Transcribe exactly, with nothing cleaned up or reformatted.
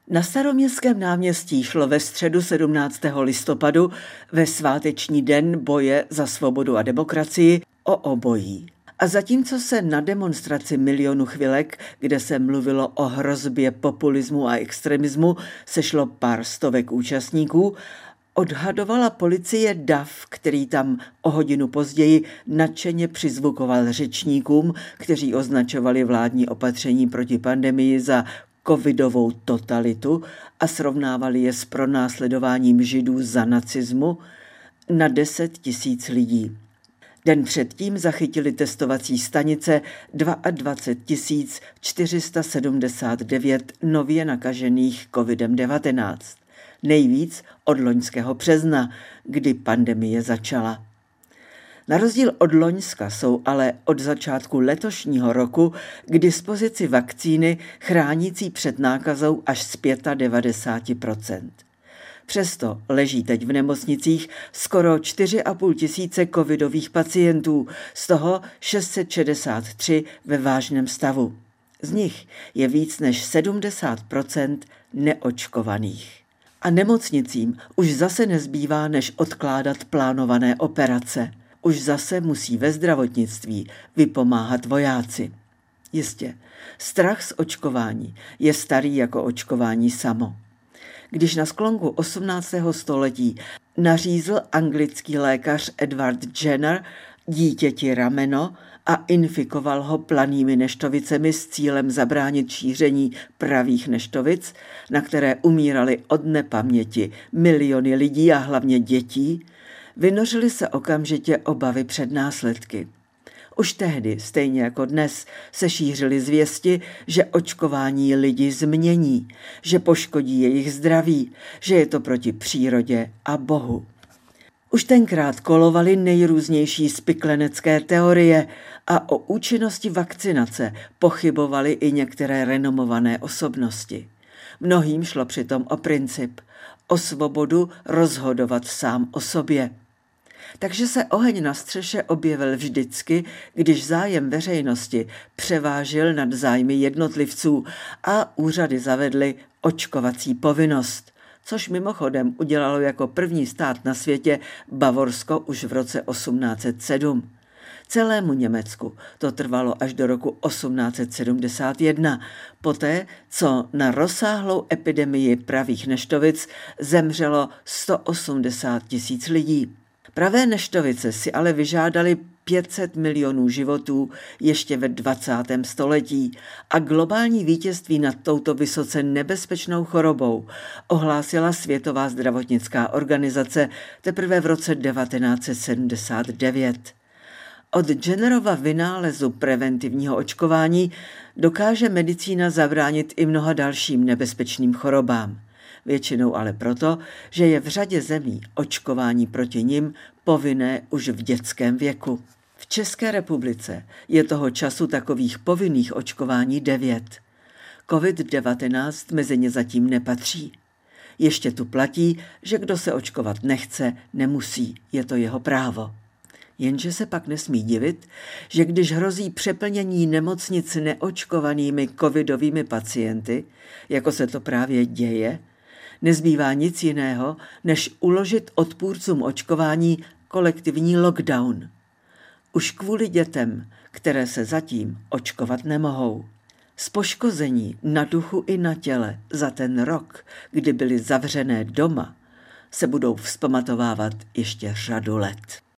Na Staroměstském náměstí šlo ve středu sedmnáctého listopadu ve sváteční den boje za svobodu a demokracii o obojí. A zatímco se na demonstraci Milionu chvilek, kde se mluvilo o hrozbě populismu a extremismu, sešlo pár stovek účastníků, odhadovala policie dav, který tam o hodinu později nadšeně přizvukoval řečníkům, kteří označovali vládní opatření proti pandemii za covidovou totalitu a srovnávali je s pronásledováním židů za nacismu, na deset tisíc lidí. Den předtím zachytili testovací stanice dvacet dva tisíc čtyři sta sedmdesát devět nově nakažených kovidem devatenáct. Nejvíc od loňského března, kdy pandemie začala. Na rozdíl od loňska jsou ale od začátku letošního roku k dispozici vakcíny chránící před nákazou až z devadesát pět procent. Přesto leží teď v nemocnicích skoro čtyři a půl tisíce covidových pacientů, z toho šest set šedesát tři ve vážném stavu. Z nich je víc než sedmdesát procent neočkovaných. A nemocnicím už zase nezbývá, než odkládat plánované operace. Už zase musí ve zdravotnictví vypomáhat vojáci. Jistě, strach z očkování je starý jako očkování samo. Když na sklonku osmnáctého století nařízl anglický lékař Edward Jenner dítěti rameno a infikoval ho planými neštovicemi s cílem zabránit šíření pravých neštovic, na které umírali od nepaměti miliony lidí a hlavně dětí, vynořily se okamžitě obavy před následky. Už tehdy, stejně jako dnes, se šířily zvěsti, že očkování lidi změní, že poškodí jejich zdraví, že je to proti přírodě a Bohu. Už tenkrát kolovaly nejrůznější spiklenecké teorie a o účinnosti vakcinace pochybovaly i některé renomované osobnosti. Mnohým šlo přitom o princip, o svobodu rozhodovat sám o sobě. Takže se oheň na střeše objevil vždycky, když zájem veřejnosti převážil nad zájmy jednotlivců a úřady zavedly očkovací povinnost, což mimochodem udělalo jako první stát na světě Bavorsko už v roce osmnáct set sedm. Celému Německu to trvalo až do roku osmnáct set sedmdesát jedna, poté, co na rozsáhlou epidemii pravých neštovic zemřelo sto osmdesát tisíc lidí. Pravé neštovice si ale vyžádali pět set milionů životů ještě ve dvacátém století a globální vítězství nad touto vysoce nebezpečnou chorobou ohlásila Světová zdravotnická organizace teprve v roce devatenáct set sedmdesát devět. Od Jennerova vynálezu preventivního očkování dokáže medicína zabránit i mnoha dalším nebezpečným chorobám. Většinou ale proto, že je v řadě zemí očkování proti nim povinné už v dětském věku. V České republice je toho času takových povinných očkování devět. covid devatenáct mezi ně zatím nepatří. Ještě tu platí, že kdo se očkovat nechce, nemusí, je to jeho právo. Jenže se pak nesmí divit, že když hrozí přeplnění nemocnic neočkovanými covidovými pacienty, jako se to právě děje, nezbývá nic jiného, než uložit odpůrcům očkování kolektivní lockdown. Už kvůli dětem, které se zatím očkovat nemohou. Z poškození na duchu i na těle za ten rok, kdy byly zavřené doma, se budou vzpamatovávat ještě řadu let.